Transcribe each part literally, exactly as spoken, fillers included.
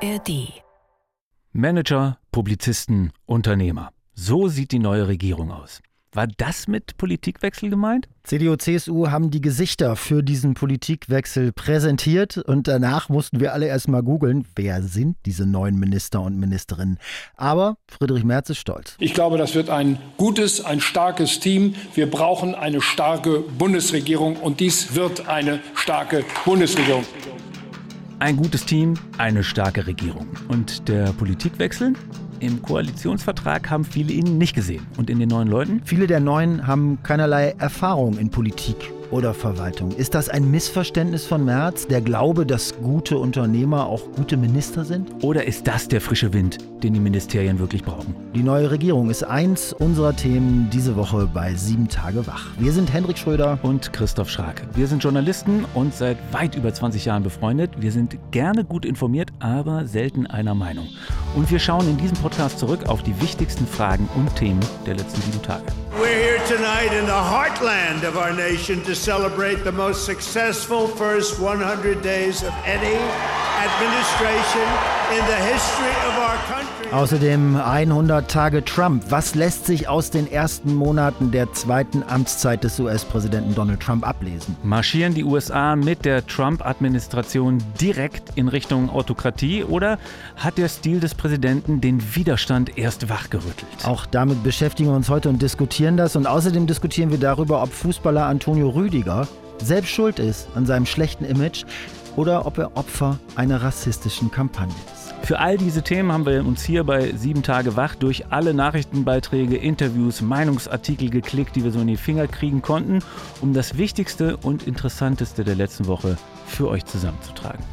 A R D. Manager, Publizisten, Unternehmer. So sieht die neue Regierung aus. War das mit Politikwechsel gemeint? C D U, C S U haben die Gesichter für diesen Politikwechsel präsentiert und danach mussten wir alle erstmal googeln, wer sind diese neuen Minister und Ministerinnen. Aber Friedrich Merz ist stolz. Ich glaube, das wird ein gutes, ein starkes Team. Wir brauchen eine starke Bundesregierung und dies wird eine starke Bundesregierung. Ein gutes Team, eine starke Regierung. Und der Politikwechsel? Im Koalitionsvertrag haben viele ihn nicht gesehen. Und in den neuen Leuten? Viele der Neuen haben keinerlei Erfahrung in Politik oder Verwaltung. Ist das ein Missverständnis von Merz, der Glaube, dass gute Unternehmer auch gute Minister sind? Oder ist das der frische Wind, den die Ministerien wirklich brauchen? Die neue Regierung ist eins unserer Themen diese Woche bei Sieben Tage wach. Wir sind Hendrik Schröder und Christoph Schrake. Wir sind Journalisten und seit weit über zwanzig Jahren befreundet. Wir sind gerne gut informiert, aber selten einer Meinung. Und wir schauen in diesem Podcast zurück auf die wichtigsten Fragen und Themen der letzten sieben Tage. We're here tonight in the heartland of our nation to celebrate the most successful first hundred days of any administration in the history of our country. Außerdem hundert Tage Trump. Was lässt sich aus den ersten Monaten der zweiten Amtszeit des U S-Präsidenten Donald Trump ablesen? Marschieren die U S A mit der Trump-Administration direkt in Richtung Autokratie oder hat der Stil des Präsidenten den Widerstand erst wachgerüttelt? Auch damit beschäftigen wir uns heute und diskutieren das. Und außerdem diskutieren wir darüber, ob Fußballer Antonio Rüdiger selbst schuld ist an seinem schlechten Image oder ob er Opfer einer rassistischen Kampagne ist. Für all diese Themen haben wir uns hier bei Sieben Tage wach durch alle Nachrichtenbeiträge, Interviews, Meinungsartikel geklickt, die wir so in die Finger kriegen konnten, um das Wichtigste und Interessanteste der letzten Woche für euch zusammenzutragen.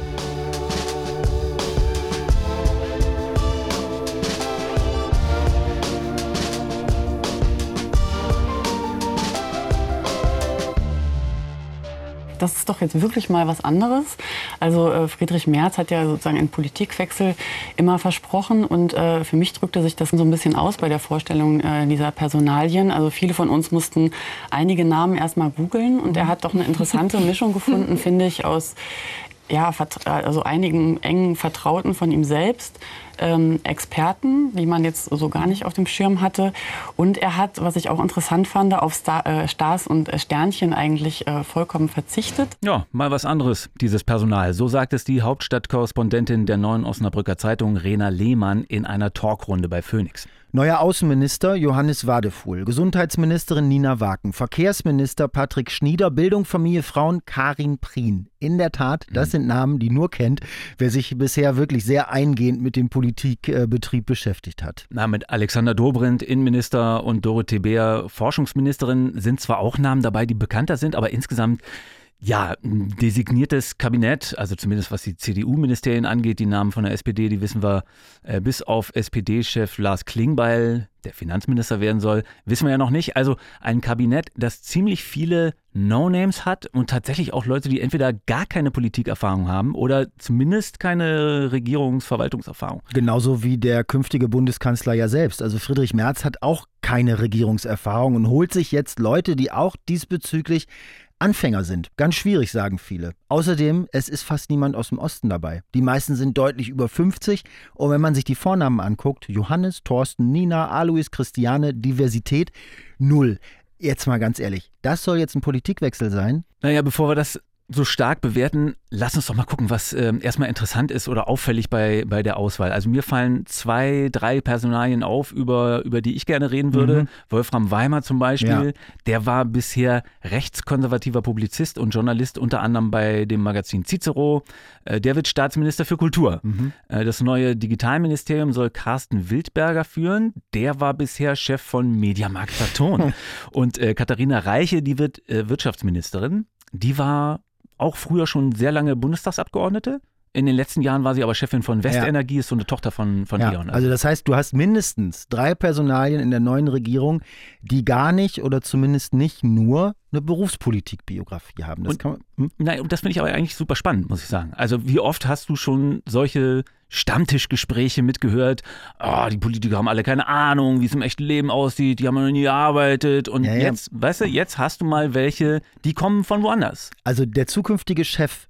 Das ist doch jetzt wirklich mal was anderes. Also äh, Friedrich Merz hat ja sozusagen einen Politikwechsel immer versprochen und äh, für mich drückte sich das so ein bisschen aus bei der Vorstellung äh, dieser Personalien. Also viele von uns mussten einige Namen erstmal googeln und er hat doch eine interessante Mischung gefunden, finde ich, aus ja, also einigen engen Vertrauten von ihm selbst, ähm, Experten, die man jetzt so gar nicht auf dem Schirm hatte. Und er hat, was ich auch interessant fand, auf Star, äh, Stars und Sternchen eigentlich äh, vollkommen verzichtet. Ja, mal was anderes, dieses Personal. So sagt es die Hauptstadtkorrespondentin der Neuen Osnabrücker Zeitung, Rena Lehmann, in einer Talkrunde bei Phoenix. Neuer Außenminister Johannes Wadefuhl, Gesundheitsministerin Nina Waken, Verkehrsminister Patrick Schnieder, Bildung, Familie, Frauen Karin Prien. In der Tat, das sind Namen, die nur kennt, wer sich bisher wirklich sehr eingehend mit dem Politikbetrieb beschäftigt hat. Na, mit Alexander Dobrindt, Innenminister, und Dorothee Beer, Forschungsministerin, sind zwar auch Namen dabei, die bekannter sind, aber insgesamt ja, ein designiertes Kabinett, also zumindest was die C D U-Ministerien angeht, die Namen von der S P D, die wissen wir, äh, bis auf S P D-Chef Lars Klingbeil, der Finanzminister werden soll, wissen wir ja noch nicht. Also ein Kabinett, das ziemlich viele No-Names hat und tatsächlich auch Leute, die entweder gar keine Politikerfahrung haben oder zumindest keine Regierungsverwaltungserfahrung. Genauso wie der künftige Bundeskanzler ja selbst. Also Friedrich Merz hat auch keine Regierungserfahrung und holt sich jetzt Leute, die auch diesbezüglich Anfänger sind. Ganz schwierig, sagen viele. Außerdem, es ist fast niemand aus dem Osten dabei. Die meisten sind deutlich über fünfzig. Und wenn man sich die Vornamen anguckt, Johannes, Thorsten, Nina, Alois, Christiane, Diversität, null. Jetzt mal ganz ehrlich, das soll jetzt ein Politikwechsel sein? Naja, bevor wir das so stark bewerten, lass uns doch mal gucken, was äh, erstmal interessant ist oder auffällig bei, bei der Auswahl. Also mir fallen zwei, drei Personalien auf, über, über die ich gerne reden würde. Mhm. Wolfram Weimer zum Beispiel, ja. Der war bisher rechtskonservativer Publizist und Journalist, unter anderem bei dem Magazin Cicero. Äh, der wird Staatsminister für Kultur. Mhm. Äh, das neue Digitalministerium soll Carsten Wildberger führen. Der war bisher Chef von Mediamarkt Saturn. Und äh, Katharina Reiche, die wird äh, Wirtschaftsministerin. Die war auch früher schon sehr lange Bundestagsabgeordnete. In den letzten Jahren war sie aber Chefin von Westenergie, ja. Ist so eine Tochter von, von ja, E.ON. Also das heißt, du hast mindestens drei Personalien in der neuen Regierung, die gar nicht oder zumindest nicht nur eine Berufspolitik-Biografie haben. Das, und, kann man, hm? nein, das finde ich aber eigentlich super spannend, muss ich sagen. Also wie oft hast du schon solche Stammtischgespräche mitgehört? Oh, die Politiker haben alle keine Ahnung, wie es im echten Leben aussieht, die haben noch nie gearbeitet. Und ja, ja. jetzt, weißt du, jetzt hast du mal welche, die kommen von woanders. Also der zukünftige Chef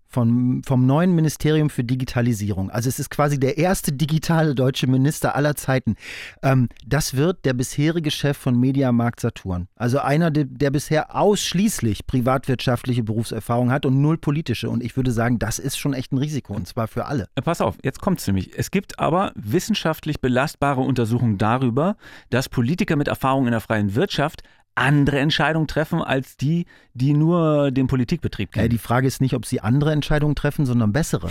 vom, vom neuen Ministerium für Digitalisierung. Also es ist quasi der erste digitale deutsche Minister aller Zeiten. Ähm, das wird der bisherige Chef von Mediamarkt Saturn. Also einer, der, der bisher ausschließlich privatwirtschaftliche Berufserfahrung hat und null politische. Und ich würde sagen, das ist schon echt ein Risiko, und zwar für alle. Pass auf, jetzt kommt's nämlich. Es gibt aber wissenschaftlich belastbare Untersuchungen darüber, dass Politiker mit Erfahrung in der freien Wirtschaft andere Entscheidungen treffen als die, die nur den Politikbetrieb kennen. Ja, die Frage ist nicht, ob sie andere Entscheidungen treffen, sondern bessere.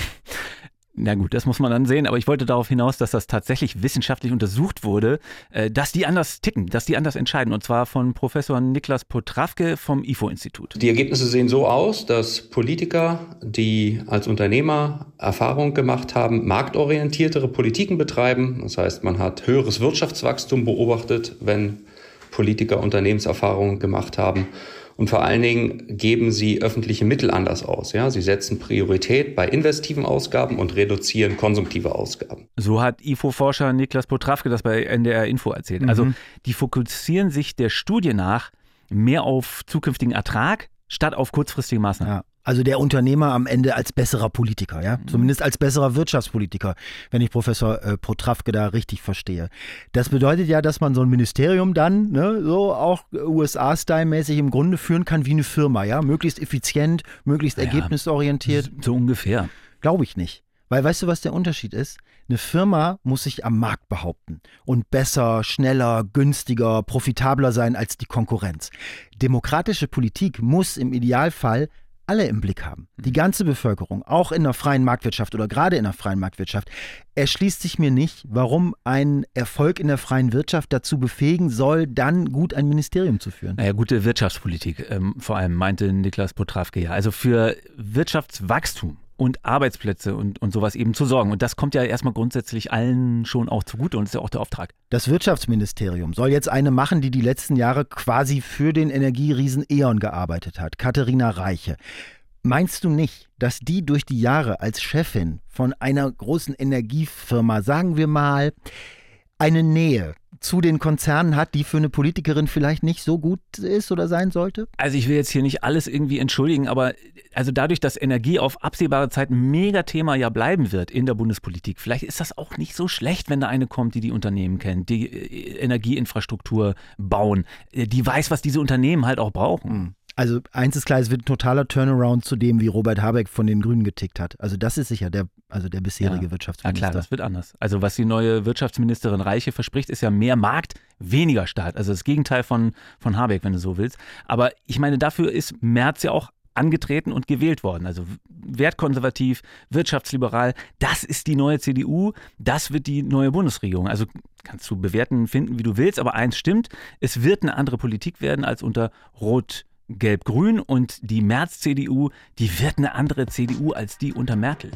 Na gut, das muss man dann sehen, aber ich wollte darauf hinaus, dass das tatsächlich wissenschaftlich untersucht wurde, dass die anders ticken, dass die anders entscheiden, und zwar von Professor Niklas Potrawke vom I F O-Institut. Die Ergebnisse sehen so aus, dass Politiker, die als Unternehmer Erfahrung gemacht haben, marktorientiertere Politiken betreiben. Das heißt, man hat höheres Wirtschaftswachstum beobachtet, wenn Politiker Unternehmenserfahrungen gemacht haben. Und vor allen Dingen geben sie öffentliche Mittel anders aus. Ja? Sie setzen Priorität bei investiven Ausgaben und reduzieren konsumtive Ausgaben. So hat I F O-Forscher Niklas Potrawke das bei N D R Info erzählt. Mhm. Also die fokussieren sich der Studie nach mehr auf zukünftigen Ertrag statt auf kurzfristige Maßnahmen. Ja. Also der Unternehmer am Ende als besserer Politiker, ja, zumindest als besserer Wirtschaftspolitiker, wenn ich Professor äh, Potrawke da richtig verstehe. Das bedeutet ja, dass man so ein Ministerium dann, ne, so auch U S A-Style-mäßig im Grunde führen kann wie eine Firma, ja, möglichst effizient, möglichst ja, ergebnisorientiert. So ungefähr. Glaube ich nicht. Weil weißt du, was der Unterschied ist? Eine Firma muss sich am Markt behaupten und besser, schneller, günstiger, profitabler sein als die Konkurrenz. Demokratische Politik muss im Idealfall alle im Blick haben. Die ganze Bevölkerung, auch in der freien Marktwirtschaft oder gerade in der freien Marktwirtschaft, erschließt sich mir nicht, warum ein Erfolg in der freien Wirtschaft dazu befähigen soll, dann gut ein Ministerium zu führen. Naja, gute Wirtschaftspolitik ähm, vor allem, meinte Niklas Potrawke ja. Also für Wirtschaftswachstum und Arbeitsplätze und, und sowas eben zu sorgen. Und das kommt ja erstmal grundsätzlich allen schon auch zugute und ist ja auch der Auftrag. Das Wirtschaftsministerium soll jetzt eine machen, die die letzten Jahre quasi für den Energieriesen E.ON gearbeitet hat, Katharina Reiche. Meinst du nicht, dass die durch die Jahre als Chefin von einer großen Energiefirma, sagen wir mal, eine Nähe zu den Konzernen hat, die für eine Politikerin vielleicht nicht so gut ist oder sein sollte? Also ich will jetzt hier nicht alles irgendwie entschuldigen, aber also dadurch, dass Energie auf absehbare Zeit ein Megathema ja bleiben wird in der Bundespolitik, vielleicht ist das auch nicht so schlecht, wenn da eine kommt, die die Unternehmen kennt, die Energieinfrastruktur bauen, die weiß, was diese Unternehmen halt auch brauchen. Also eins ist klar, es wird ein totaler Turnaround zu dem, wie Robert Habeck von den Grünen getickt hat. Also das ist sicher der, also der bisherige ja. Wirtschaftsminister. Ja klar, das wird anders. Also was die neue Wirtschaftsministerin Reiche verspricht, ist ja mehr Markt, weniger Staat. Also das Gegenteil von, von Habeck, wenn du so willst. Aber ich meine, dafür ist Merz ja auch angetreten und gewählt worden. Also wertkonservativ, wirtschaftsliberal, das ist die neue C D U, das wird die neue Bundesregierung. Also kannst du bewerten, finden, wie du willst, aber eins stimmt, es wird eine andere Politik werden als unter Rot Gelb-Grün, und die Merz-C D U, die wird eine andere C D U als die unter Merkel.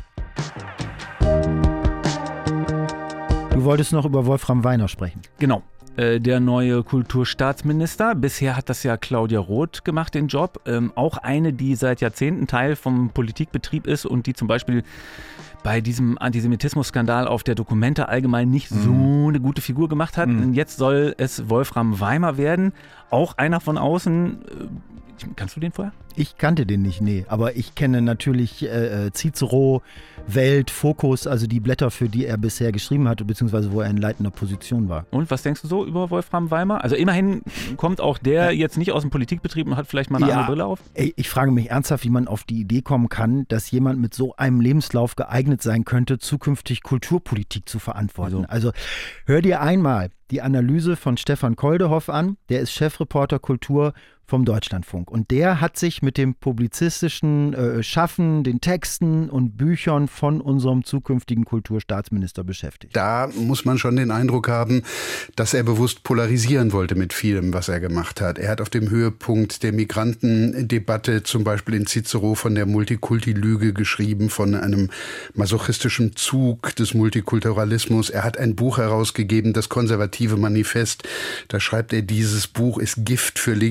Du wolltest noch über Wolfram Weiner sprechen. Genau. Der neue Kulturstaatsminister. Bisher hat das ja Claudia Roth gemacht, den Job. Ähm, auch eine, die seit Jahrzehnten Teil vom Politikbetrieb ist und die zum Beispiel bei diesem Antisemitismus-Skandal auf der Documenta allgemein nicht so mhm. eine gute Figur gemacht hat. Mhm. Und jetzt soll es Wolfram Weimar werden. Auch einer von außen. Kannst du den vorher? Ich kannte den nicht, nee. Aber ich kenne natürlich äh, Cicero, Welt, Fokus, also die Blätter, für die er bisher geschrieben hat, beziehungsweise wo er in leitender Position war. Und was denkst du so über Wolfram Weimar? Also immerhin kommt auch der äh, jetzt nicht aus dem Politikbetrieb und hat vielleicht mal eine ja, andere Brille auf. Ey, ich frage mich ernsthaft, wie man auf die Idee kommen kann, dass jemand mit so einem Lebenslauf geeignet sein könnte, zukünftig Kulturpolitik zu verantworten. Also, also hör dir einmal die Analyse von Stefan Koldehoff an, der ist Chefreporter Kultur vom Deutschlandfunk. Und der hat sich mit dem publizistischen äh, Schaffen, den Texten und Büchern von unserem zukünftigen Kulturstaatsminister beschäftigt. Da muss man schon den Eindruck haben, dass er bewusst polarisieren wollte mit vielem, was er gemacht hat. Er hat auf dem Höhepunkt der Migrantendebatte zum Beispiel in Cicero von der Multikulti-Lüge geschrieben, von einem masochistischen Zug des Multikulturalismus. Er hat ein Buch herausgegeben, das Konservative Manifest. Da schreibt er, dieses Buch ist Gift für Linke und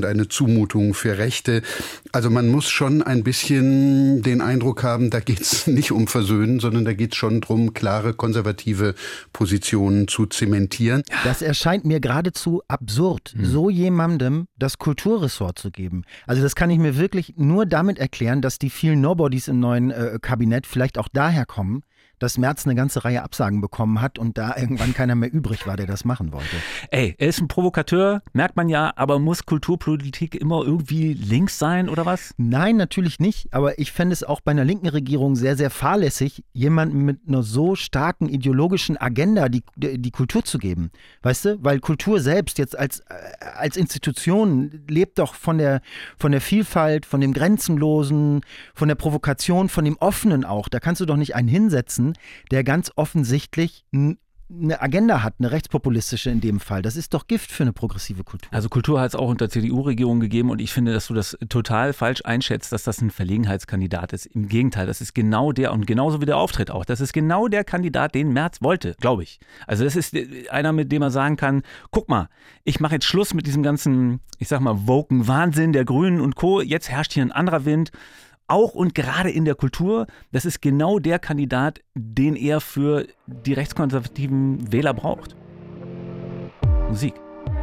und eine Zumutung für Rechte. Also man muss schon ein bisschen den Eindruck haben, da geht es nicht um Versöhnen, sondern da geht es schon darum, klare konservative Positionen zu zementieren. Das erscheint mir geradezu absurd, hm. so jemandem das Kulturressort zu geben. Also das kann ich mir wirklich nur damit erklären, dass die vielen Nobodies im neuen äh, Kabinett vielleicht auch daher kommen, dass Merz eine ganze Reihe Absagen bekommen hat und da irgendwann keiner mehr übrig war, der das machen wollte. Ey, er ist ein Provokateur, merkt man ja, aber muss Kulturpolitik immer irgendwie links sein oder was? Nein, natürlich nicht, aber ich fände es auch bei einer linken Regierung sehr, sehr fahrlässig, jemandem mit einer so starken ideologischen Agenda die, die Kultur zu geben. Weißt du, weil Kultur selbst jetzt als, als Institution lebt doch von der, von der Vielfalt, von dem Grenzenlosen, von der Provokation, von dem Offenen auch. Da kannst du doch nicht einen hinsetzen, der ganz offensichtlich eine Agenda hat, eine rechtspopulistische in dem Fall. Das ist doch Gift für eine progressive Kultur. Also Kultur hat es auch unter C D U-Regierungen gegeben und ich finde, dass du das total falsch einschätzt, dass das ein Verlegenheitskandidat ist. Im Gegenteil, das ist genau der und genauso wie der Auftritt auch. Das ist genau der Kandidat, den Merz wollte, glaube ich. Also das ist einer, mit dem man sagen kann, guck mal, ich mache jetzt Schluss mit diesem ganzen, ich sag mal, woken Wahnsinn der Grünen und Co. Jetzt herrscht hier ein anderer Wind. Auch und gerade in der Kultur, das ist genau der Kandidat, den er für die rechtskonservativen Wähler braucht. Musik.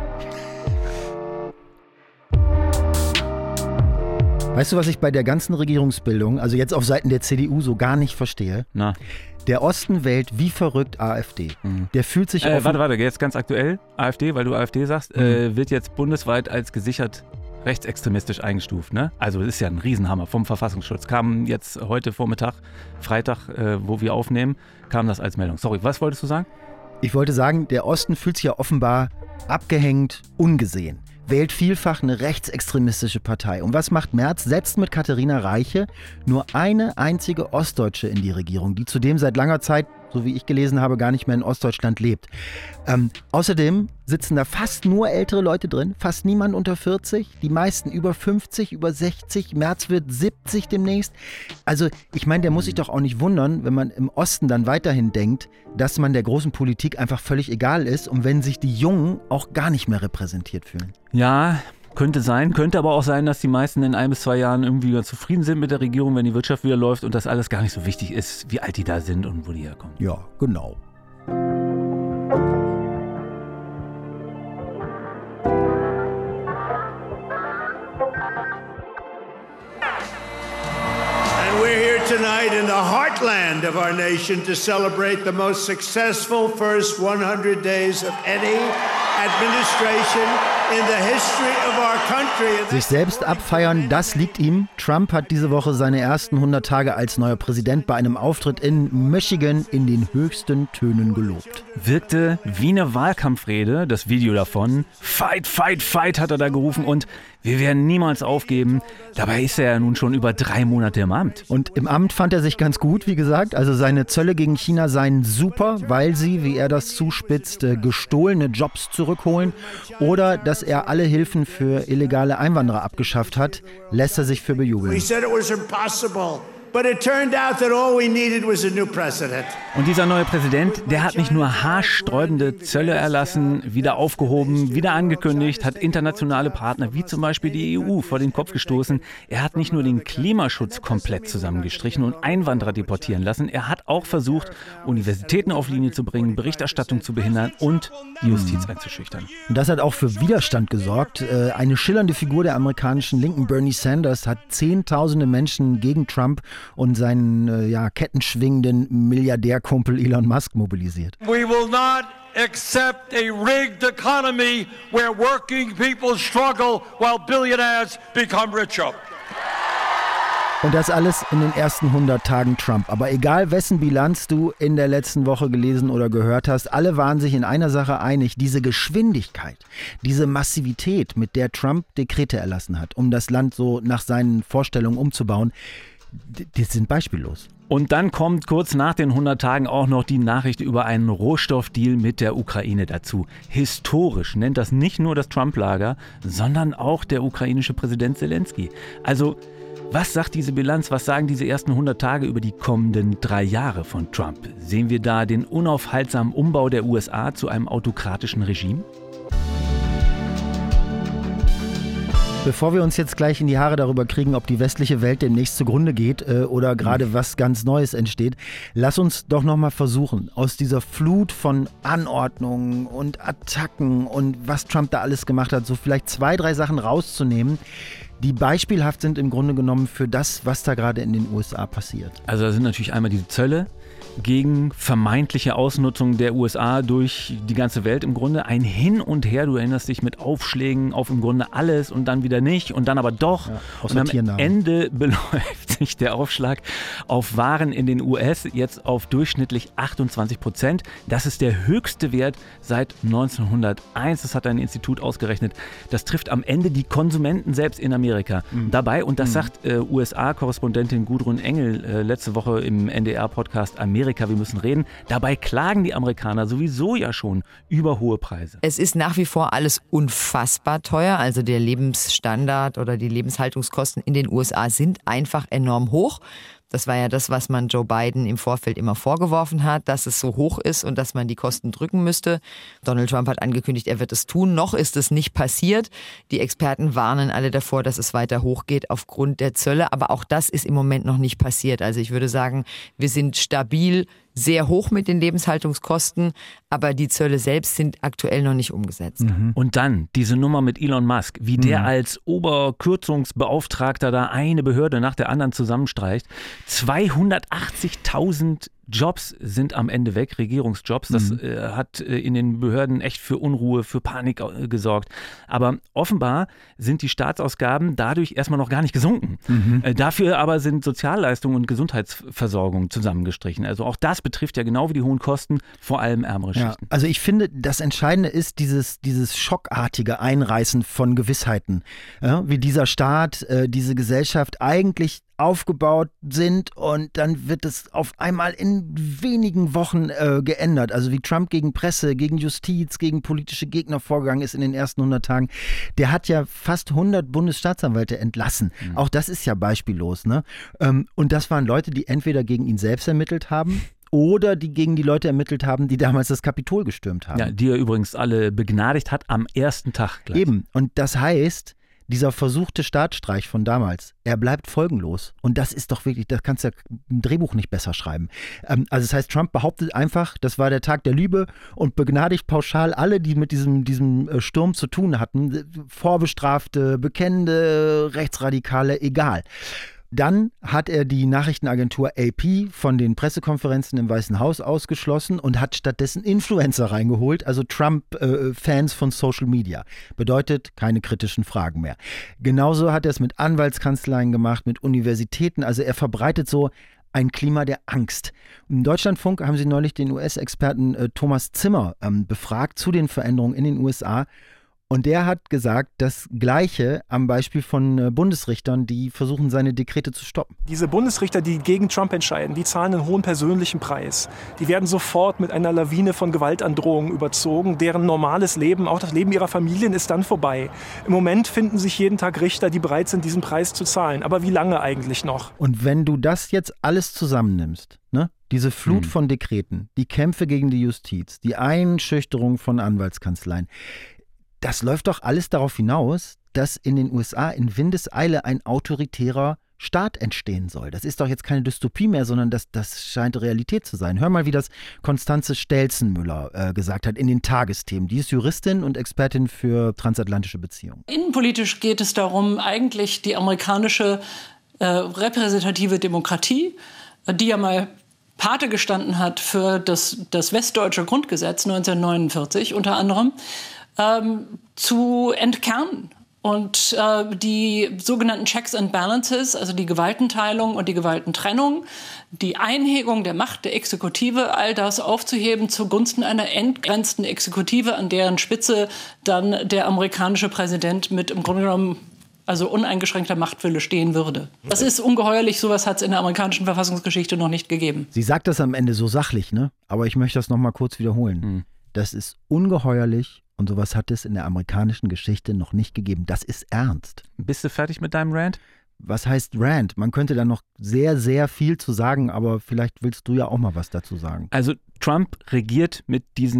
Weißt du, was ich bei der ganzen Regierungsbildung, also jetzt auf Seiten der C D U, so gar nicht verstehe? Na. Der Osten wählt wie verrückt AfD. Mhm. Der fühlt sich... Äh, warte, warte, jetzt ganz aktuell, AfD, weil du AfD sagst, mhm. äh, wird jetzt bundesweit als gesichert rechtsextremistisch eingestuft, ne? Also das ist ja ein Riesenhammer vom Verfassungsschutz. Kam jetzt heute Vormittag, Freitag, äh, wo wir aufnehmen, kam das als Meldung. Sorry, was wolltest du sagen? Ich wollte sagen, der Osten fühlt sich ja offenbar abgehängt, ungesehen. Wählt vielfach eine rechtsextremistische Partei. Und was macht Merz? Setzt mit Katharina Reiche nur eine einzige Ostdeutsche in die Regierung, die zudem seit langer Zeit, so wie ich gelesen habe, gar nicht mehr in Ostdeutschland lebt. Ähm, außerdem sitzen da fast nur ältere Leute drin, fast niemand unter vierzig, die meisten über fünfzig, über sechzig, Merz wird siebzig demnächst. Also ich meine, der muss sich doch auch nicht wundern, wenn man im Osten dann weiterhin denkt, dass man der großen Politik einfach völlig egal ist und wenn sich die Jungen auch gar nicht mehr repräsentiert fühlen. Ja, könnte sein, könnte aber auch sein, dass die meisten in ein bis zwei Jahren irgendwie wieder zufrieden sind mit der Regierung, wenn die Wirtschaft wieder läuft und das alles gar nicht so wichtig ist, wie alt die da sind und wo die herkommen. Ja, genau. And we're here tonight in the heartland of our nation to celebrate the most successful first one hundred days of any administration in the history of our country. Sich selbst abfeiern, das liegt ihm. Trump hat diese Woche seine ersten hundert Tage als neuer Präsident bei einem Auftritt in Michigan in den höchsten Tönen gelobt. Wirkte wie eine Wahlkampfrede, das Video davon. Fight, fight, fight hat er da gerufen und wir werden niemals aufgeben. Dabei ist er ja nun schon über drei Monate im Amt. Und im Amt fand er sich ganz gut, wie gesagt. Also seine Zölle gegen China seien super, weil sie, wie er das zuspitzt, gestohlene Jobs zurückholen. Oder dass er alle Hilfen für illegale Einwanderer abgeschafft hat, lässt er sich für bejubeln. We said it was impossible. But it turned out that all we needed was a new president. Und dieser neue Präsident, der hat nicht nur haarsträubende Zölle erlassen, wieder aufgehoben, wieder angekündigt, hat internationale Partner wie zum Beispiel die E U vor den Kopf gestoßen. Er hat nicht nur den Klimaschutz komplett zusammengestrichen und Einwanderer deportieren lassen, er hat auch versucht, Universitäten auf Linie zu bringen, Berichterstattung zu behindern und die Justiz einzuschüchtern. Und das hat auch für Widerstand gesorgt. Eine schillernde Figur der amerikanischen Linken, Bernie Sanders, hat zehntausende Menschen gegen Trump und seinen ja, kettenschwingenden Milliardärkumpel Elon Musk mobilisiert. We will not accept a rigged economy where working people struggle while billionaires become richer. Und das alles in den ersten hundert Tagen Trump. Aber egal, wessen Bilanz du in der letzten Woche gelesen oder gehört hast, alle waren sich in einer Sache einig. Diese Geschwindigkeit, diese Massivität, mit der Trump Dekrete erlassen hat, um das Land so nach seinen Vorstellungen umzubauen, die sind beispiellos. Und dann kommt kurz nach den hundert Tagen auch noch die Nachricht über einen Rohstoffdeal mit der Ukraine dazu. Historisch nennt das nicht nur das Trump-Lager, sondern auch der ukrainische Präsident Zelensky. Also, was sagt diese Bilanz, was sagen diese ersten hundert Tage über die kommenden drei Jahre von Trump? Sehen wir da den unaufhaltsamen Umbau der U S A zu einem autokratischen Regime? Bevor wir uns jetzt gleich in die Haare darüber kriegen, ob die westliche Welt demnächst zugrunde geht äh, oder gerade was ganz Neues entsteht, lass uns doch nochmal versuchen, aus dieser Flut von Anordnungen und Attacken und was Trump da alles gemacht hat, so vielleicht zwei, drei Sachen rauszunehmen, die beispielhaft sind im Grunde genommen für das, was da gerade in den U S A passiert. Also da sind natürlich einmal die Zölle gegen vermeintliche Ausnutzung der U S A durch die ganze Welt im Grunde. Ein Hin und Her, du erinnerst dich, mit Aufschlägen auf im Grunde alles und dann wieder nicht und dann aber doch. Ja, und am Tiernamen. Ende beläuft sich der Aufschlag auf Waren in den U S jetzt auf durchschnittlich achtundzwanzig Prozent. Das ist der höchste Wert seit neunzehnhunderteins. Das hat ein Institut ausgerechnet. Das trifft am Ende die Konsumenten selbst in Amerika mhm. dabei. Und das mhm. sagt äh, U S A-Korrespondentin Gudrun Engel äh, letzte Woche im N D R-Podcast Amerika. Amerika, wir müssen reden. Dabei klagen die Amerikaner sowieso ja schon über hohe Preise. Es ist nach wie vor alles unfassbar teuer. Also der Lebensstandard oder die Lebenshaltungskosten in den U S A sind einfach enorm hoch. Das war ja das, was man Joe Biden im Vorfeld immer vorgeworfen hat, dass es so hoch ist und dass man die Kosten drücken müsste. Donald Trump hat angekündigt, er wird es tun. Noch ist es nicht passiert. Die Experten warnen alle davor, dass es weiter hochgeht aufgrund der Zölle. Aber auch das ist im Moment noch nicht passiert. Also ich würde sagen, wir sind stabil sehr hoch mit den Lebenshaltungskosten, aber die Zölle selbst sind aktuell noch nicht umgesetzt. Mhm. Und dann diese Nummer mit Elon Musk, wie der mhm. als Oberkürzungsbeauftragter da eine Behörde nach der anderen zusammenstreicht. zweihundertachtzigtausend Jobs sind am Ende weg, Regierungsjobs. Das mhm. äh, hat äh, in den Behörden echt für Unruhe, für Panik äh, gesorgt. Aber offenbar sind die Staatsausgaben dadurch erstmal noch gar nicht gesunken. Mhm. Äh, dafür aber sind Sozialleistungen und Gesundheitsversorgung zusammengestrichen. Also auch das betrifft ja genau wie die hohen Kosten vor allem ärmere ja. Schichten. Also ich finde, das Entscheidende ist dieses, dieses schockartige Einreißen von Gewissheiten. Ja, wie dieser Staat, äh, diese Gesellschaft eigentlich aufgebaut sind und dann wird es auf einmal in wenigen Wochen äh, geändert. Also wie Trump gegen Presse, gegen Justiz, gegen politische Gegner vorgegangen ist in den ersten hundert Tagen. Der hat ja fast hundert Bundesstaatsanwälte entlassen. Mhm. Auch das ist ja beispiellos, ne? Ähm, und das waren Leute, die entweder gegen ihn selbst ermittelt haben oder die gegen die Leute ermittelt haben, die damals das Kapitol gestürmt haben. Ja, die er übrigens alle begnadigt hat am ersten Tag gleich. Eben. Und das heißt, dieser versuchte Staatsstreich von damals, er bleibt folgenlos. Und das ist doch wirklich, das kannst du ja im Drehbuch nicht besser schreiben. Ähm, also das heißt, Trump behauptet einfach, das war der Tag der Liebe und begnadigt pauschal alle, die mit diesem, diesem Sturm zu tun hatten. Vorbestrafte, Bekennende, Rechtsradikale, egal. Dann hat er die Nachrichtenagentur A P von den Pressekonferenzen im Weißen Haus ausgeschlossen und hat stattdessen Influencer reingeholt, also Trump-Fans äh, von Social Media. Bedeutet, keine kritischen Fragen mehr. Genauso hat er es mit Anwaltskanzleien gemacht, mit Universitäten. Also er verbreitet so ein Klima der Angst. Im Deutschlandfunk haben sie neulich den U S-Experten äh, Thomas Zimmer ähm, befragt zu den Veränderungen in den U S A. Und der hat gesagt, das Gleiche am Beispiel von Bundesrichtern, die versuchen, seine Dekrete zu stoppen. Diese Bundesrichter, die gegen Trump entscheiden, die zahlen einen hohen persönlichen Preis. Die werden sofort mit einer Lawine von Gewaltandrohungen überzogen. Deren normales Leben, auch das Leben ihrer Familien, ist dann vorbei. Im Moment finden sich jeden Tag Richter, die bereit sind, diesen Preis zu zahlen. Aber wie lange eigentlich noch? Und wenn du das jetzt alles zusammennimmst, ne? Diese Flut hm. von Dekreten, die Kämpfe gegen die Justiz, die Einschüchterung von Anwaltskanzleien, das läuft doch alles darauf hinaus, dass in den U S A in Windeseile ein autoritärer Staat entstehen soll. Das ist doch jetzt keine Dystopie mehr, sondern das, das scheint Realität zu sein. Hör mal, wie das Konstanze Stelzenmüller äh, gesagt hat in den Tagesthemen. Die ist Juristin und Expertin für transatlantische Beziehungen. Innenpolitisch geht es darum, eigentlich die amerikanische äh, repräsentative Demokratie, die ja mal Pate gestanden hat für das, das westdeutsche Grundgesetz neunzehnhundertneunundvierzig unter anderem, ähm, zu entkernen. Und äh, die sogenannten Checks and Balances, also die Gewaltenteilung und die Gewaltentrennung, die Einhegung der Macht der Exekutive, all das aufzuheben zugunsten einer entgrenzten Exekutive, an deren Spitze dann der amerikanische Präsident mit im Grunde genommen also uneingeschränkter Machtfülle stehen würde. Das ist ungeheuerlich, sowas hat es in der amerikanischen Verfassungsgeschichte noch nicht gegeben. Sie sagt das am Ende so sachlich, ne? Aber ich möchte das noch mal kurz wiederholen. Hm. Das ist ungeheuerlich und sowas hat es in der amerikanischen Geschichte noch nicht gegeben. Das ist ernst. Bist du fertig mit deinem Rant? Was heißt Rant? Man könnte da noch sehr, sehr viel zu sagen, aber vielleicht willst du ja auch mal was dazu sagen. Also Trump regiert mit diesen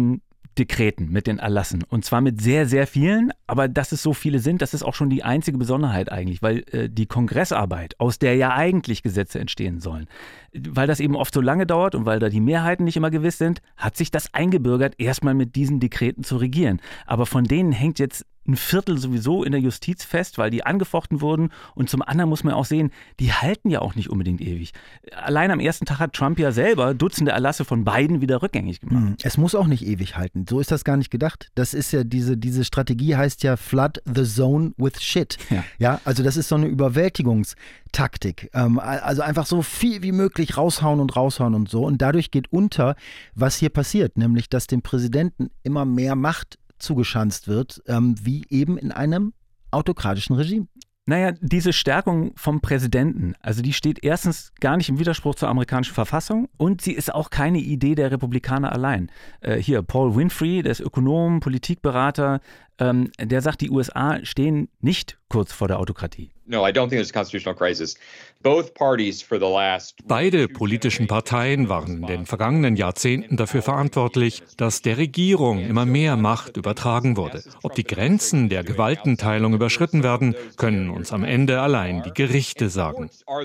Dekreten, mit den Erlassen. Und zwar mit sehr, sehr vielen, aber dass es so viele sind, das ist auch schon die einzige Besonderheit eigentlich, weil äh, die Kongressarbeit, aus der ja eigentlich Gesetze entstehen sollen, weil das eben oft so lange dauert und weil da die Mehrheiten nicht immer gewiss sind, hat sich das eingebürgert, erstmal mit diesen Dekreten zu regieren. Aber von denen hängt jetzt ein Viertel sowieso in der Justiz fest, weil die angefochten wurden. Und zum anderen muss man auch sehen, die halten ja auch nicht unbedingt ewig. Allein am ersten Tag hat Trump ja selber Dutzende Erlasse von Biden wieder rückgängig gemacht. Es muss auch nicht ewig halten. So ist das gar nicht gedacht. Das ist ja diese, diese Strategie heißt ja Flood the Zone with Shit. Ja, ja, also das ist so eine Überwältigungstaktik. Ähm, also einfach so viel wie möglich raushauen und raushauen und so. Und dadurch geht unter, was hier passiert, nämlich dass dem Präsidenten immer mehr Macht zugeschanzt wird, ähm, wie eben in einem autokratischen Regime. Naja, diese Stärkung vom Präsidenten, also die steht erstens gar nicht im Widerspruch zur amerikanischen Verfassung und sie ist auch keine Idee der Republikaner allein. Äh, hier, Paul Winfrey, der ist Ökonom, Politikberater, ähm, der sagt, die U S A stehen nicht kurz vor der Autokratie. No, I don't think it's a constitutional crisis. Both parties for the last Beide politischen Parteien waren in den vergangenen Jahrzehnten dafür verantwortlich, dass der Regierung immer mehr Macht übertragen wurde. Ob die Grenzen der Gewaltenteilung überschritten werden, können uns am Ende allein die Gerichte sagen.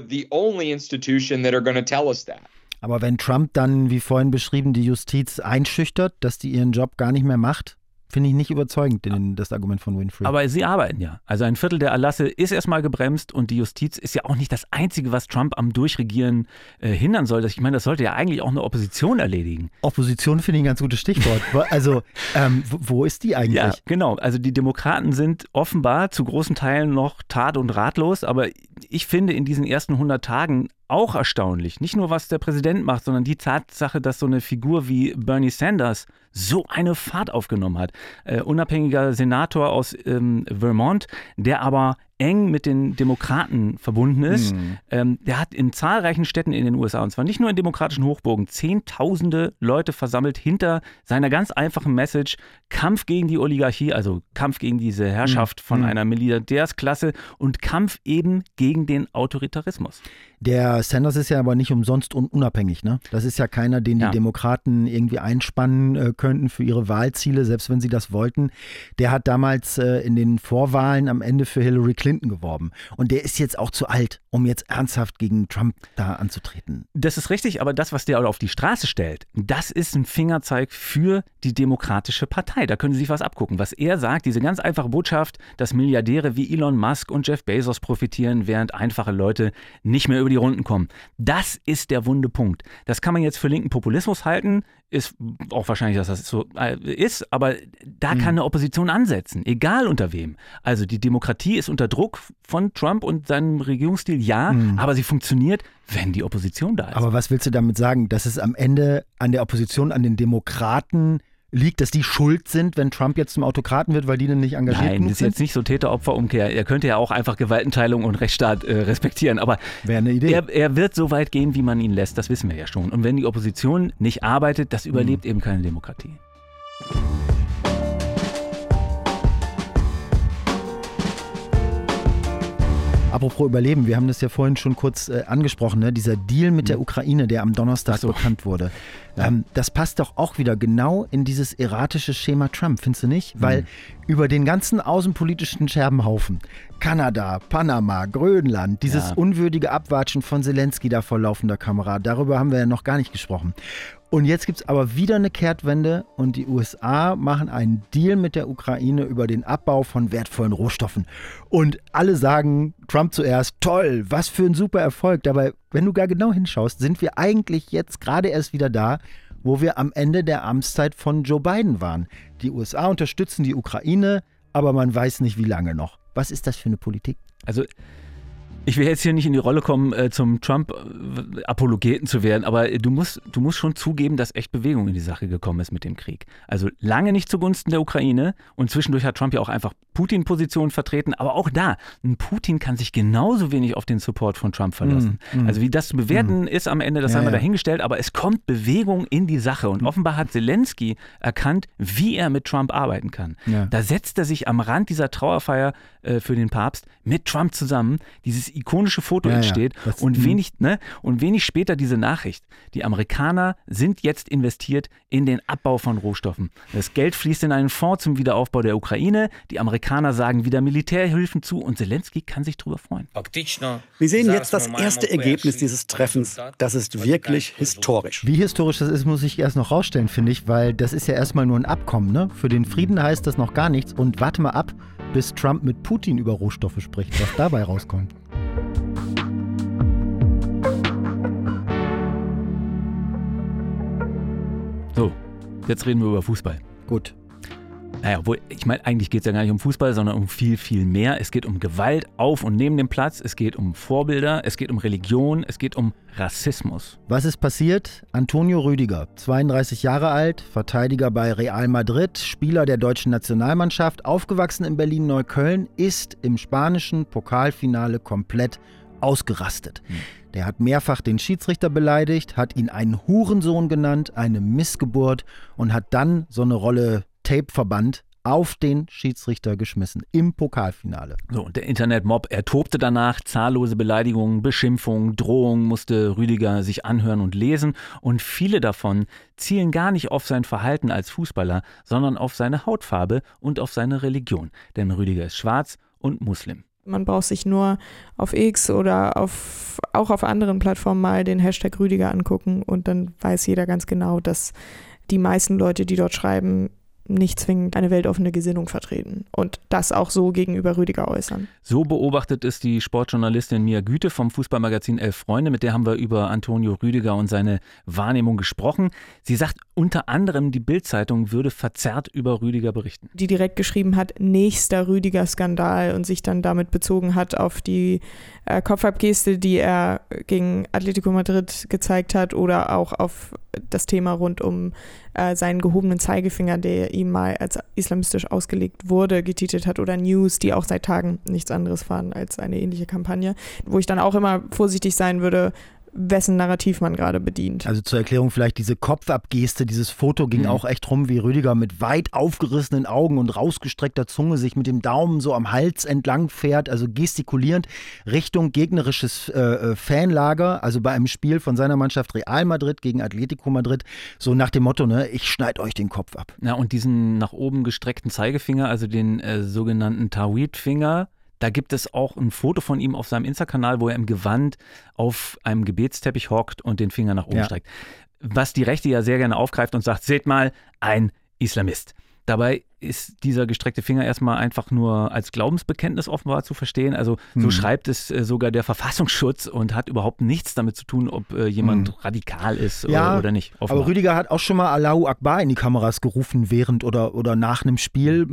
Aber wenn Trump dann, wie vorhin beschrieben, die Justiz einschüchtert, dass die ihren Job gar nicht mehr macht, finde ich nicht überzeugend, den, das Argument von Winfrey. Aber sie arbeiten ja. Also ein Viertel der Erlasse ist erstmal gebremst und die Justiz ist ja auch nicht das Einzige, was Trump am Durchregieren äh, hindern soll. Ich meine, das sollte ja eigentlich auch eine Opposition erledigen. Opposition finde ich ein ganz gutes Stichwort. Also, ähm, wo ist die eigentlich? Ja, genau. Also die Demokraten sind offenbar zu großen Teilen noch tat- und ratlos, aber ich finde in diesen ersten hundert Tagen auch erstaunlich, nicht nur was der Präsident macht, sondern die Tatsache, dass so eine Figur wie Bernie Sanders so eine Fahrt aufgenommen hat. Äh, unabhängiger Senator aus ähm, Vermont, der aber eng mit den Demokraten verbunden ist. Mhm. Ähm, der hat in zahlreichen Städten in den U S A, und zwar nicht nur in demokratischen Hochburgen, zehntausende Leute versammelt hinter seiner ganz einfachen Message, Kampf gegen die Oligarchie, also Kampf gegen diese Herrschaft mhm. von einer Milliardärsklasse und Kampf eben gegen den Autoritarismus. Der Sanders ist ja aber nicht umsonst un- unabhängig, ne? Das ist ja keiner, den die ja. Demokraten irgendwie einspannen äh, könnten für ihre Wahlziele, selbst wenn sie das wollten. Der hat damals äh, in den Vorwahlen am Ende für Hillary Clinton geworben. Und der ist jetzt auch zu alt, um jetzt ernsthaft gegen Trump da anzutreten. Das ist richtig, aber das, was der auf die Straße stellt, das ist ein Fingerzeig für die Demokratische Partei. Da können Sie sich was abgucken. Was er sagt, diese ganz einfache Botschaft, dass Milliardäre wie Elon Musk und Jeff Bezos profitieren, während einfache Leute nicht mehr über die Runden kommen. Das ist der wunde Punkt. Das kann man jetzt für linken Populismus halten, ist auch wahrscheinlich, dass das so ist, aber da kann eine Opposition ansetzen, egal unter wem. Also die Demokratie ist unter Druck von Trump und seinem Regierungsstil, ja, mhm. aber sie funktioniert, wenn die Opposition da ist. Aber was willst du damit sagen, dass es am Ende an der Opposition, an den Demokraten liegt, dass die schuld sind, wenn Trump jetzt zum Autokraten wird, weil die denn nicht engagiert Nein, genug das ist sind? jetzt nicht so Täter-Opfer-Umkehr. Er könnte ja auch einfach Gewaltenteilung und Rechtsstaat äh, respektieren, aber wäre eine Idee. Er, er wird so weit gehen, wie man ihn lässt, das wissen wir ja schon. Und wenn die Opposition nicht arbeitet, das überlebt mhm. eben keine Demokratie. Apropos Überleben, wir haben das ja vorhin schon kurz äh, angesprochen, ne? Dieser Deal mit der Ukraine, der am Donnerstag so. bekannt wurde. Ja. Ähm, das passt doch auch wieder genau in dieses erratische Schema Trump, findest du nicht? Weil mhm. über den ganzen außenpolitischen Scherbenhaufen, Kanada, Panama, Grönland, dieses ja. unwürdige Abwatschen von Zelensky da vor laufender Kamera, darüber haben wir ja noch gar nicht gesprochen. Und jetzt gibt es aber wieder eine Kehrtwende und die U S A machen einen Deal mit der Ukraine über den Abbau von wertvollen Rohstoffen. Und alle sagen, Trump zuerst, toll, was für ein super Erfolg. Dabei, wenn du gar genau hinschaust, sind wir eigentlich jetzt gerade erst wieder da, wo wir am Ende der Amtszeit von Joe Biden waren. Die U S A unterstützen die Ukraine, aber man weiß nicht, wie lange noch. Was ist das für eine Politik? Also ich will jetzt hier nicht in die Rolle kommen, äh, zum Trump-Apologeten zu werden, aber du musst, du musst schon zugeben, dass echt Bewegung in die Sache gekommen ist mit dem Krieg. Also lange nicht zugunsten der Ukraine und zwischendurch hat Trump ja auch einfach Putin-Positionen vertreten, aber auch da, ein Putin kann sich genauso wenig auf den Support von Trump verlassen. Mm, mm. Also wie das zu bewerten mm. ist am Ende, das ja, haben wir ja. dahingestellt, aber es kommt Bewegung in die Sache und mm. offenbar hat Zelensky erkannt, wie er mit Trump arbeiten kann. Ja. Da setzt er sich am Rand dieser Trauerfeier äh, für den Papst mit Trump zusammen, dieses ikonische Foto ja, entsteht ja, das, und wenig, ne, und wenig später diese Nachricht. Die Amerikaner sind jetzt investiert in den Abbau von Rohstoffen. Das Geld fließt in einen Fonds zum Wiederaufbau der Ukraine. Die Amerikaner sagen wieder Militärhilfen zu und Zelensky kann sich drüber freuen. Wir sehen jetzt das erste Ergebnis dieses Treffens. Das ist wirklich historisch. Wie historisch das ist, muss ich erst noch rausstellen, finde ich, weil das ist ja erstmal nur ein Abkommen. Ne? Für den Frieden heißt das noch gar nichts. Und warte mal ab, bis Trump mit Putin über Rohstoffe spricht, was dabei rauskommt. So, jetzt reden wir über Fußball. Gut. Naja, obwohl, ich meine, eigentlich geht es ja gar nicht um Fußball, sondern um viel, viel mehr. Es geht um Gewalt auf und neben dem Platz, es geht um Vorbilder, es geht um Religion, es geht um Rassismus. Was ist passiert? Antonio Rüdiger, zweiunddreißig Jahre alt, Verteidiger bei Real Madrid, Spieler der deutschen Nationalmannschaft, aufgewachsen in Berlin-Neukölln, ist im spanischen Pokalfinale komplett ausgerastet. Hm. Der hat mehrfach den Schiedsrichter beleidigt, hat ihn einen Hurensohn genannt, eine Missgeburt und hat dann so eine Rolle Tapeverband auf den Schiedsrichter geschmissen im Pokalfinale. So, und der Internetmob, er tobte danach, zahllose Beleidigungen, Beschimpfungen, Drohungen musste Rüdiger sich anhören und lesen und viele davon zielen gar nicht auf sein Verhalten als Fußballer, sondern auf seine Hautfarbe und auf seine Religion, denn Rüdiger ist schwarz und Muslim. Man braucht sich nur auf X oder auf, auch auf anderen Plattformen mal den Hashtag Rüdiger angucken und dann weiß jeder ganz genau, dass die meisten Leute, die dort schreiben, nicht zwingend eine weltoffene Gesinnung vertreten und das auch so gegenüber Rüdiger äußern. So beobachtet es die Sportjournalistin Mia Güte vom Fußballmagazin Elf Freunde, mit der haben wir über Antonio Rüdiger und seine Wahrnehmung gesprochen. Sie sagt unter anderem, die Bild-Zeitung würde verzerrt über Rüdiger berichten. Die direkt geschrieben hat, nächster Rüdiger-Skandal und sich dann damit bezogen hat auf die äh, Kopfabgeste, die er gegen Atletico Madrid gezeigt hat oder auch auf das Thema rund um äh, seinen gehobenen Zeigefinger, der ihm mal als islamistisch ausgelegt wurde, getitelt hat oder News, die auch seit Tagen nichts anderes waren als eine ähnliche Kampagne, wo ich dann auch immer vorsichtig sein würde, wessen Narrativ man gerade bedient. Also zur Erklärung vielleicht diese Kopfabgeste, dieses Foto ging mhm. auch echt rum, wie Rüdiger mit weit aufgerissenen Augen und rausgestreckter Zunge sich mit dem Daumen so am Hals entlang fährt, also gestikulierend Richtung gegnerisches äh, Fanlager, also bei einem Spiel von seiner Mannschaft Real Madrid gegen Atletico Madrid, so nach dem Motto, ne, ich schneid euch den Kopf ab. Ja, und diesen nach oben gestreckten Zeigefinger, also den äh, sogenannten Tawhid-Finger, da gibt es auch ein Foto von ihm auf seinem Insta-Kanal, wo er im Gewand auf einem Gebetsteppich hockt und den Finger nach oben ja. streckt. Was die Rechte ja sehr gerne aufgreift und sagt, seht mal, ein Islamist. Dabei ist dieser gestreckte Finger erstmal einfach nur als Glaubensbekenntnis offenbar zu verstehen. Also so hm. schreibt es äh, sogar der Verfassungsschutz und hat überhaupt nichts damit zu tun, ob äh, jemand hm. radikal ist ja, oder, oder nicht. Offenbar. Aber Rüdiger hat auch schon mal Allahu Akbar in die Kameras gerufen während oder, oder nach einem Spiel.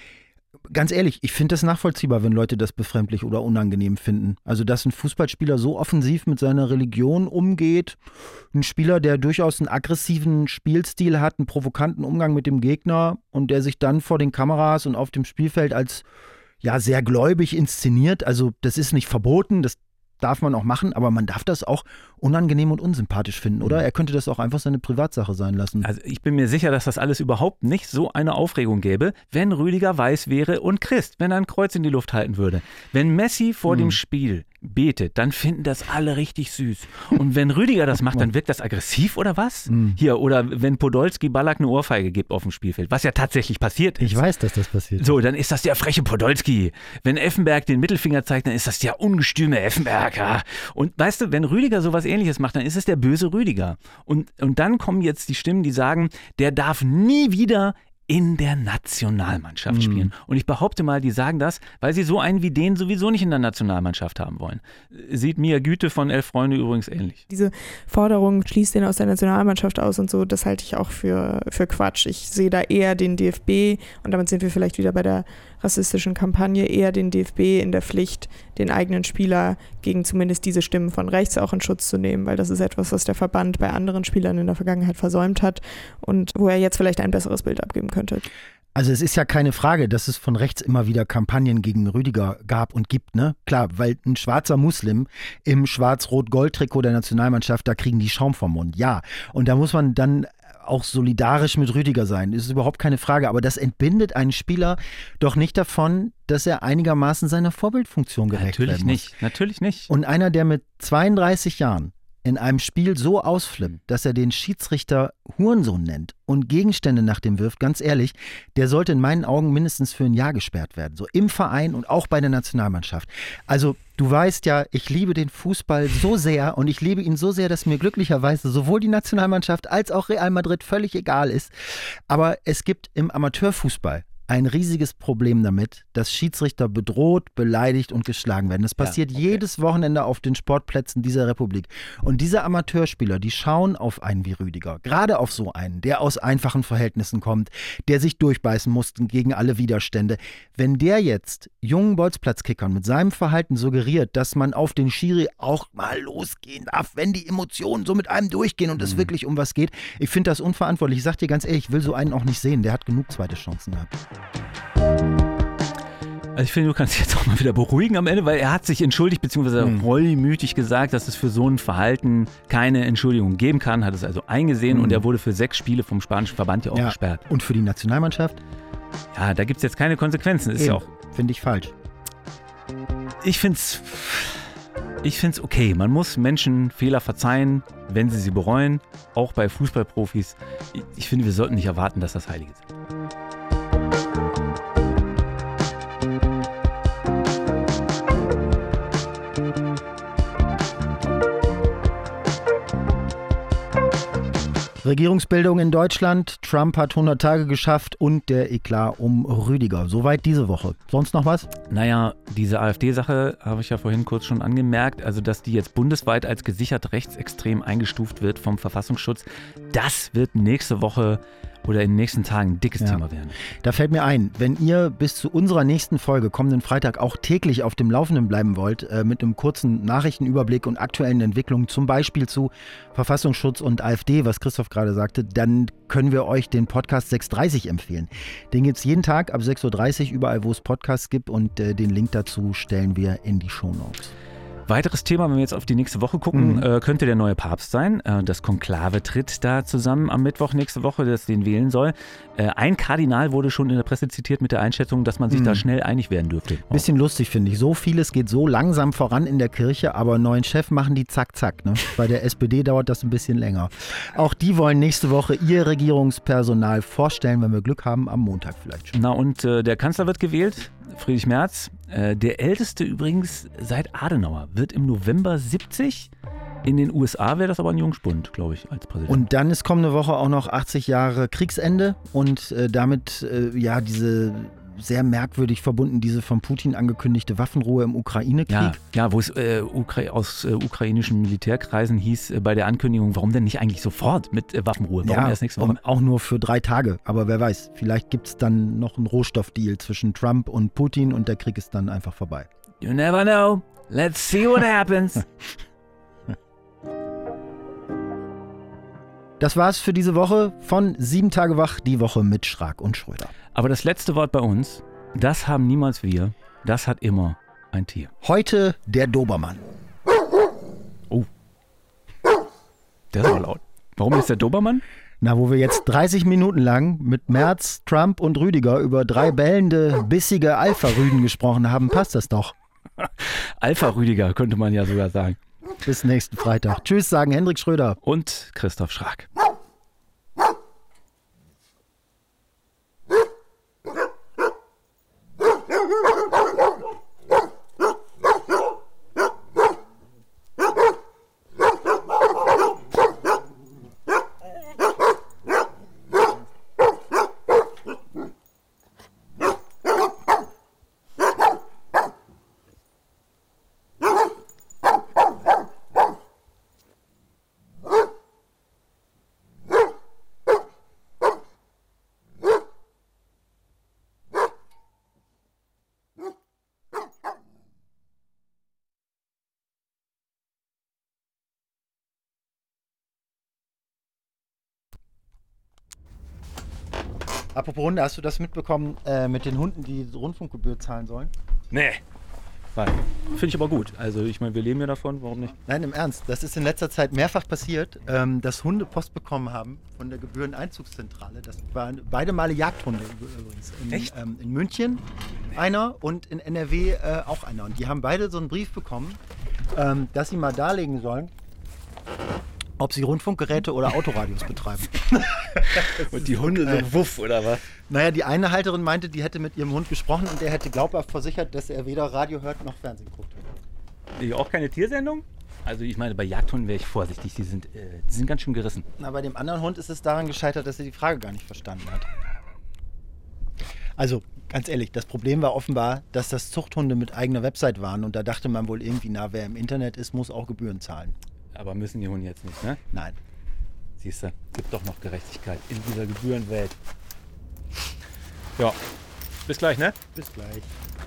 Ganz ehrlich, ich finde das nachvollziehbar, wenn Leute das befremdlich oder unangenehm finden. Also, dass ein Fußballspieler so offensiv mit seiner Religion umgeht, ein Spieler, der durchaus einen aggressiven Spielstil hat, einen provokanten Umgang mit dem Gegner und der sich dann vor den Kameras und auf dem Spielfeld als ja sehr gläubig inszeniert. Also, das ist nicht verboten, das darf man auch machen, aber man darf das auch unangenehm und unsympathisch finden, oder? Er könnte das auch einfach seine Privatsache sein lassen. Also ich bin mir sicher, dass das alles überhaupt nicht so eine Aufregung gäbe, wenn Rüdiger weiß wäre und Christ, wenn er ein Kreuz in die Luft halten würde. Wenn Messi vor hm. dem Spiel betet, dann finden das alle richtig süß. Und wenn Rüdiger das macht, dann wirkt das aggressiv oder was? Hm. Hier, oder wenn Podolski Ballack eine Ohrfeige gibt auf dem Spielfeld, was ja tatsächlich passiert ist. Ich weiß, dass das passiert. So, dann ist das der freche Podolski. Wenn Effenberg den Mittelfinger zeigt, dann ist das der ungestüme Effenberg. Ja. Und weißt du, wenn Rüdiger sowas Ähnliches macht, dann ist es der böse Rüdiger. Und, und dann kommen jetzt die Stimmen, die sagen, der darf nie wieder in der Nationalmannschaft spielen. Mhm. Und ich behaupte mal, die sagen das, weil sie so einen wie den sowieso nicht in der Nationalmannschaft haben wollen. Sieht Mia Güte von Elf Freunde übrigens ähnlich. Diese Forderung, schließt den aus der Nationalmannschaft aus und so, das halte ich auch für, für Quatsch. Ich sehe da eher den D F B, und damit sind wir vielleicht wieder bei der rassistischen Kampagne, eher den D F B in der Pflicht, den eigenen Spieler gegen zumindest diese Stimmen von rechts auch in Schutz zu nehmen, weil das ist etwas, was der Verband bei anderen Spielern in der Vergangenheit versäumt hat und wo er jetzt vielleicht ein besseres Bild abgeben könnte. Also es ist ja keine Frage, dass es von rechts immer wieder Kampagnen gegen Rüdiger gab und gibt, ne? Klar, weil ein schwarzer Muslim im Schwarz-Rot-Gold-Trikot der Nationalmannschaft, da kriegen die Schaum vom Mund, ja. Und da muss man dann auch solidarisch mit Rüdiger sein. Das ist überhaupt keine Frage. Aber das entbindet einen Spieler doch nicht davon, dass er einigermaßen seiner Vorbildfunktion gerecht Natürlich werden muss. nicht, natürlich nicht. Und einer, der mit zweiunddreißig Jahren in einem Spiel so ausflippt, dass er den Schiedsrichter Hurensohn nennt und Gegenstände nach dem wirft, ganz ehrlich, der sollte in meinen Augen mindestens für ein Jahr gesperrt werden. So im Verein und auch bei der Nationalmannschaft. Also du weißt ja, ich liebe den Fußball so sehr und ich liebe ihn so sehr, dass mir glücklicherweise sowohl die Nationalmannschaft als auch Real Madrid völlig egal ist. Aber es gibt im Amateurfußball ein riesiges Problem damit, dass Schiedsrichter bedroht, beleidigt und geschlagen werden. Das passiert ja, okay. jedes Wochenende auf den Sportplätzen dieser Republik. Und diese Amateurspieler, die schauen auf einen wie Rüdiger, gerade auf so einen, der aus einfachen Verhältnissen kommt, der sich durchbeißen musste gegen alle Widerstände. Wenn der jetzt jungen Bolzplatzkickern mit seinem Verhalten suggeriert, dass man auf den Schiri auch mal losgehen darf, wenn die Emotionen so mit einem durchgehen und es mhm. wirklich um was geht, ich finde das unverantwortlich. Ich sag dir ganz ehrlich, ich will so einen auch nicht sehen. Der hat genug zweite Chancen gehabt. Also ich finde, du kannst jetzt auch mal wieder beruhigen am Ende, weil er hat sich entschuldigt, beziehungsweise hm. reumütig gesagt, dass es für so ein Verhalten keine Entschuldigung geben kann, hat es also eingesehen hm. und er wurde für sechs Spiele vom spanischen Verband ja auch ja. gesperrt. Und für die Nationalmannschaft? Ja, da gibt es jetzt keine Konsequenzen. Ist ja auch, finde ich falsch. Ich finde es ich find's okay. Man muss Menschen Fehler verzeihen, wenn sie sie bereuen, auch bei Fußballprofis. Ich, ich finde, wir sollten nicht erwarten, dass das Heilige sind. Regierungsbildung in Deutschland, Trump hat hundert Tage geschafft und der Eklat um Rüdiger. Soweit diese Woche. Sonst noch was? Naja, diese AfD-Sache habe ich ja vorhin kurz schon angemerkt, also dass die jetzt bundesweit als gesichert rechtsextrem eingestuft wird vom Verfassungsschutz, das wird nächste Woche oder in den nächsten Tagen ein dickes ja. Thema werden. Da fällt mir ein, wenn ihr bis zu unserer nächsten Folge kommenden Freitag auch täglich auf dem Laufenden bleiben wollt, äh, mit einem kurzen Nachrichtenüberblick und aktuellen Entwicklungen, zum Beispiel zu Verfassungsschutz und AfD, was Christoph gerade sagte, dann können wir euch den Podcast sechs Uhr dreißig empfehlen. Den gibt es jeden Tag ab sechs Uhr dreißig, überall wo es Podcasts gibt und äh, den Link dazu stellen wir in die Shownotes. Weiteres Thema, wenn wir jetzt auf die nächste Woche gucken, Mhm. äh, könnte der neue Papst sein. Äh, das Konklave tritt da zusammen am Mittwoch nächste Woche, das den wählen soll. Äh, ein Kardinal wurde schon in der Presse zitiert mit der Einschätzung, dass man sich Mhm. da schnell einig werden dürfte. Bisschen lustig, finde ich. So vieles geht so langsam voran in der Kirche, aber neuen Chef machen die zack, zack. Ne? Bei der S P D dauert das ein bisschen länger. Auch die wollen nächste Woche ihr Regierungspersonal vorstellen, wenn wir Glück haben, am Montag vielleicht schon. Na und äh, der Kanzler wird gewählt, Friedrich Merz. Äh, der älteste übrigens seit Adenauer, wird im November siebzig. In den U S A wäre das aber ein Jungspund, glaube ich, als Präsident. Und dann ist kommende Woche auch noch achtzig Jahre Kriegsende und äh, damit äh, ja diese sehr merkwürdig verbunden, diese von Putin angekündigte Waffenruhe im Ukraine-Krieg. Ja, ja, wo es äh, Ukra- aus äh, ukrainischen Militärkreisen hieß äh, bei der Ankündigung, warum denn nicht eigentlich sofort mit äh, Waffenruhe? Warum ja, erst nächste Woche? Auch nur für drei Tage. Aber wer weiß, vielleicht gibt es dann noch einen Rohstoffdeal zwischen Trump und Putin und der Krieg ist dann einfach vorbei. You never know. Let's see what happens. Das war's für diese Woche von Sieben Tage Wach, die Woche mit Schrag und Schröder. Aber das letzte Wort bei uns, das haben niemals wir, das hat immer ein Tier. Heute der Dobermann. Oh. Der ist aber laut. Warum ist der Dobermann? Na, wo wir jetzt dreißig Minuten lang mit Merz, Trump und Rüdiger über drei bellende, bissige Alpha-Rüden gesprochen haben, passt das doch. Alpha-Rüdiger könnte man ja sogar sagen. Bis nächsten Freitag. Tschüss, sagen Hendrik Schröder und Christoph Schrag. Apropos Hunde, hast du das mitbekommen äh, mit den Hunden, die Rundfunkgebühr zahlen sollen? Nee. Finde ich aber gut. Also ich meine, wir leben ja davon, warum nicht? Nein, im Ernst. Das ist in letzter Zeit mehrfach passiert, ähm, dass Hunde Post bekommen haben von der Gebühreneinzugszentrale. Das waren beide Male Jagdhunde übrigens. In, Echt? Ähm, in München einer und in N R W äh, auch einer. Und die haben beide so einen Brief bekommen, ähm, dass sie mal darlegen sollen, ob sie Rundfunkgeräte oder Autoradios betreiben. Und die Hunde so wuff, oder was? Naja, die eine Halterin meinte, die hätte mit ihrem Hund gesprochen und der hätte glaubhaft versichert, dass er weder Radio hört noch Fernsehen guckt. Auch keine Tiersendung? Also ich meine, bei Jagdhunden wäre ich vorsichtig, die sind, äh, die sind ganz schön gerissen. Na, bei dem anderen Hund ist es daran gescheitert, dass er die Frage gar nicht verstanden hat. Also, ganz ehrlich, das Problem war offenbar, dass das Zuchthunde mit eigener Website waren und da dachte man wohl irgendwie, na, wer im Internet ist, muss auch Gebühren zahlen. Aber müssen die Hunde jetzt nicht, ne? Nein. Siehst du, gibt doch noch Gerechtigkeit in dieser Gebührenwelt. Ja, bis gleich, ne? Bis gleich.